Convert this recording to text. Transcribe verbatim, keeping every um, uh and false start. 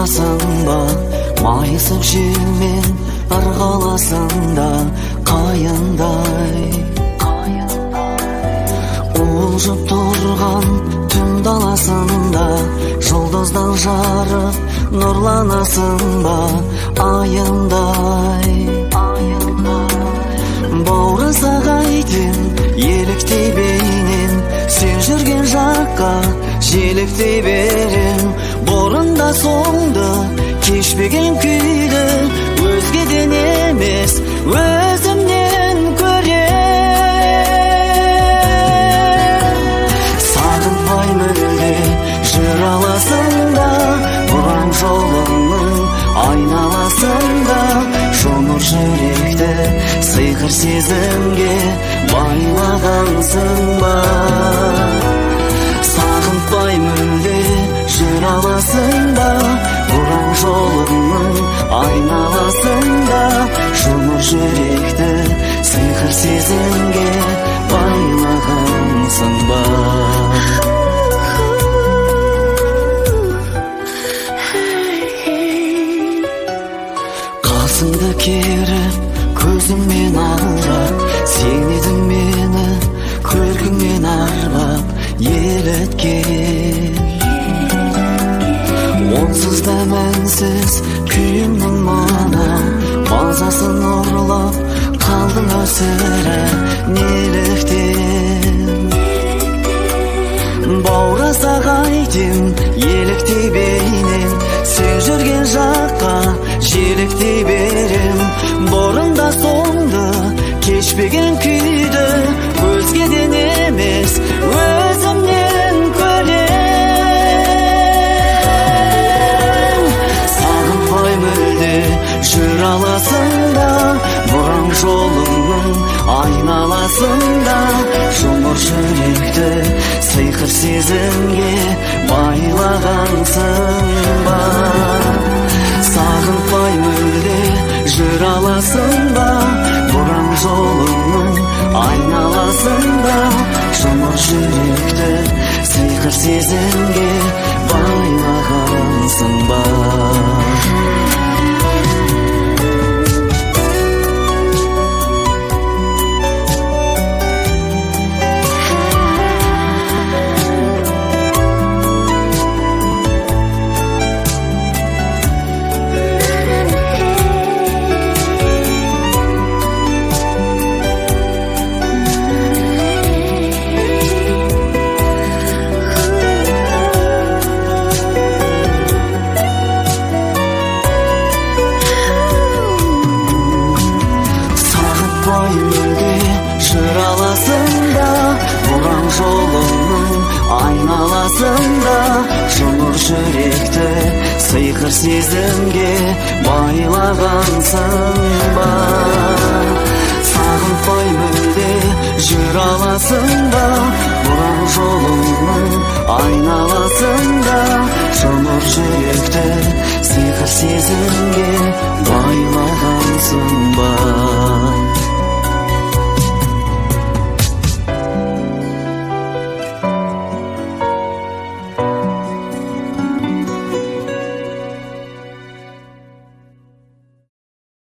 аласың ба, майысып желмен ырғаласың да қайындай. Уылжып тұрған түн даласында жұлдыздан жарып нұрланасың ба айындай. Бауыры сағайтын еліктей бейнен, сен жүрген жаққа желіктей берем. Бұрында соңды кешпеген күйді өзгеден емес өзімнен көрем. Сағынбай мүлде жүр аласың да, бұран жолыңның айналасында. Жұмыр жүректі сиқыр сезімге байлағансың ба. Сағынбай мүлде жүр аласың да, бұран жолыңның айналасында. Жұмыр жүректі сиқыр сезімге байлағансың ба. Қасыңды керіп көзіңмен алып, сен едің мені көркіңмен арбап еліткен. Онсыз да мәнсіз күйімнің мана мазасын ұрлап қалдың өсірі неліктен. Бауыры сағайтын еліктей бейнен, сен жүрген жаққа желіктей берем. Бұрында соңды кешпеген күйді өзгеден емес өзімнен көрем. Сағынбай мүлде жүр аласың да, бұран жолыңның айналасында. Жұмыр жүректі сиқыр сезімге байлағансың ба. Сағынбай мүлде жүр аласың ба, бұран жолыңның айналасында. Жұмыр жүректі сиқыр сезімге байлағансың ба. Жүр аласың да, бұран жолыңның айналасында. Жұмыр жүректі сиқыр сезімге байлағансың ба. Сағынбай мүлде жүр аласың да, бұран жолыңның айналасында. Жұмыр жүректі сиқыр сезімге байлағансың ба.